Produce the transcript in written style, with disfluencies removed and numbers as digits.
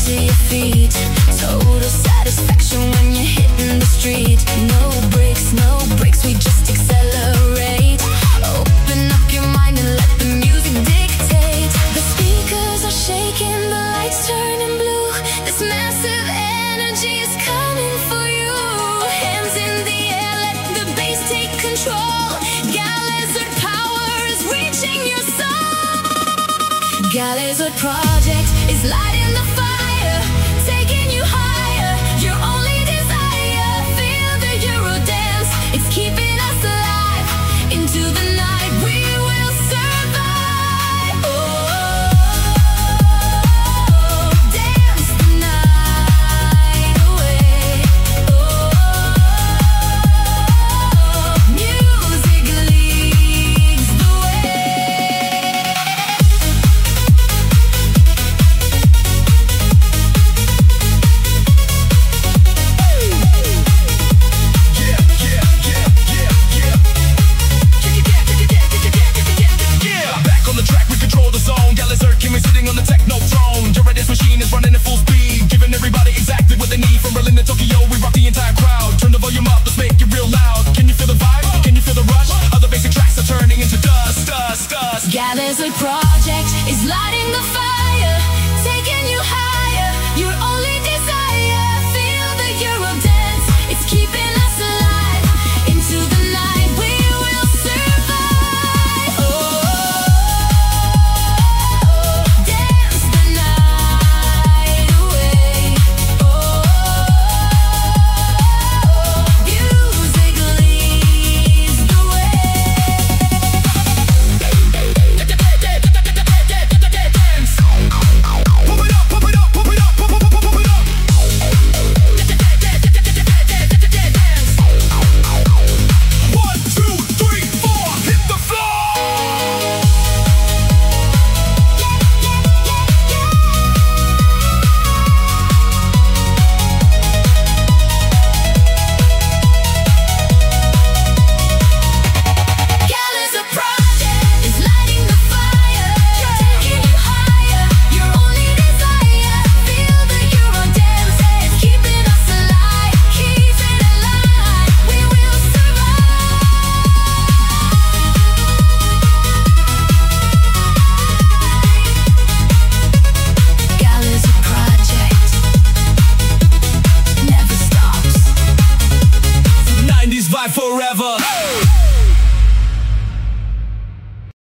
to your feet. Total satisfaction when you're hitting the street. No brakes, we just accelerate. Open up your mind and let the music dictate. The speakers are shaking, the lights turning blue. This massive energy is coming for you. Hands in the air, let the bass take control. Galizard power is reaching your soul. Galizard project is lighting